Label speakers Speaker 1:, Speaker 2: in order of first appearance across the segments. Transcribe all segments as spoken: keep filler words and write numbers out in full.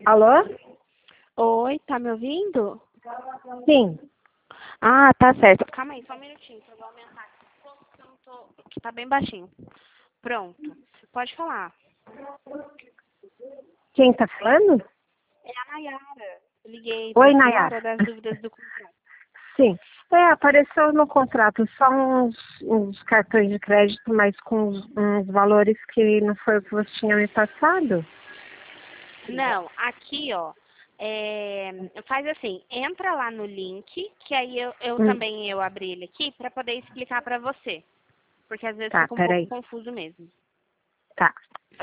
Speaker 1: Alô?
Speaker 2: Oi, tá me ouvindo?
Speaker 1: Sim.
Speaker 2: Ah, tá certo. Calma aí, só um minutinho, que eu vou aumentar aqui um pouco, porque eu não tô... que tá bem baixinho. Pronto, pode falar.
Speaker 1: Quem tá falando?
Speaker 2: É a Nayara. Eu liguei pra
Speaker 1: Oi,
Speaker 2: senhora
Speaker 1: Nayara.
Speaker 2: das dúvidas do contrato.
Speaker 1: Sim. É, apareceu no contrato só uns, uns cartões de crédito, mas com uns, uns valores que não foi o que você tinha me passado.
Speaker 2: Não, aqui, ó, é, faz assim, entra lá no link, que aí eu, eu
Speaker 1: Hum,
Speaker 2: também eu abri ele aqui pra poder explicar pra você. Porque às vezes
Speaker 1: tá,
Speaker 2: fica um pouco
Speaker 1: peraí.
Speaker 2: confuso mesmo.
Speaker 1: Tá.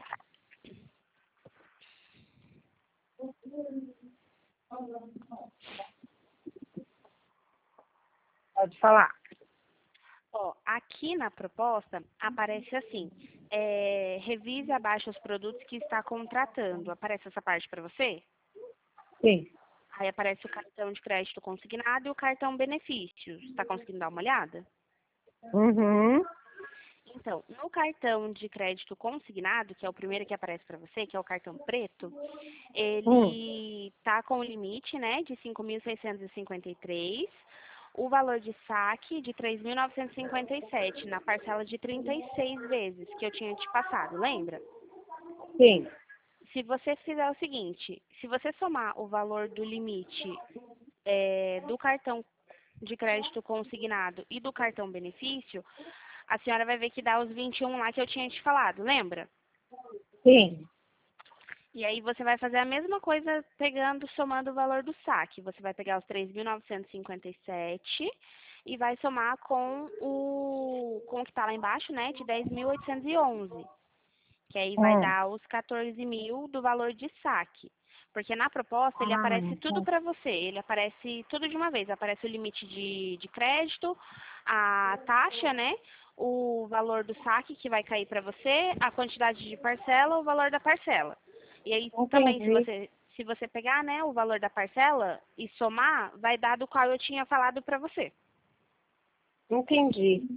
Speaker 1: Pode falar.
Speaker 2: Ó, aqui na proposta aparece assim, é, revise abaixo os produtos que está contratando. Aparece essa parte para você?
Speaker 1: Sim.
Speaker 2: Aí aparece o cartão de crédito consignado e o cartão benefícios. Está conseguindo dar uma olhada?
Speaker 1: Uhum.
Speaker 2: Então, no cartão de crédito consignado, que é o primeiro que aparece para você, que é o cartão preto,
Speaker 1: Hum.
Speaker 2: ele está com o limite, né, de cinco mil seiscentos e cinquenta e três, o valor de saque de três mil novecentos e cinquenta e sete, na parcela de trinta e seis vezes que eu tinha te passado, lembra?
Speaker 1: Sim.
Speaker 2: Se você fizer o seguinte, se você somar o valor do limite é, do cartão de crédito consignado e do cartão benefício, a senhora vai ver que dá os vinte e um lá que eu tinha te falado, lembra?
Speaker 1: Sim.
Speaker 2: E aí você vai fazer a mesma coisa pegando, somando o valor do saque. Você vai pegar os três mil novecentos e cinquenta e sete e vai somar com o, com o que está lá embaixo, né, de dez mil oitocentos e onze. Que aí vai
Speaker 1: Hum.
Speaker 2: dar os quatorze mil do valor de saque. Porque na proposta ele
Speaker 1: Ah,
Speaker 2: aparece tudo
Speaker 1: então.
Speaker 2: para você, ele aparece tudo de uma vez, aparece o limite de, de crédito, a taxa, né? O valor do saque que vai cair para você, a quantidade de parcela, o valor da parcela. E aí também se
Speaker 1: Entendi.
Speaker 2: você se você pegar, né, o valor da parcela e somar, vai dar do qual eu tinha falado para você.
Speaker 1: Entendi.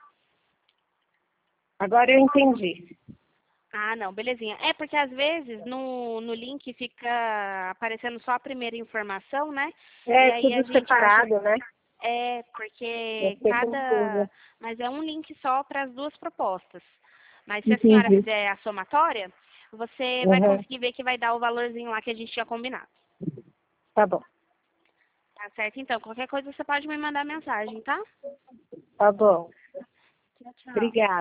Speaker 1: Agora eu entendi.
Speaker 2: Ah, não, belezinha. É porque às vezes no, no link fica aparecendo só a primeira informação, né? E
Speaker 1: É
Speaker 2: aí a
Speaker 1: tudo
Speaker 2: gente acha
Speaker 1: separado, né?
Speaker 2: é
Speaker 1: Eu
Speaker 2: porque
Speaker 1: fiquei
Speaker 2: cada,
Speaker 1: confusa.
Speaker 2: mas é um link só para as duas propostas. Mas se a senhora
Speaker 1: Entendi.
Speaker 2: fizer a somatória, você vai
Speaker 1: Uhum.
Speaker 2: conseguir ver que vai dar o valorzinho lá que a gente tinha combinado.
Speaker 1: Tá bom.
Speaker 2: Tá certo? Então, qualquer coisa você pode me mandar mensagem, tá?
Speaker 1: Tá bom.
Speaker 2: Tchau, tchau.
Speaker 1: Obrigada.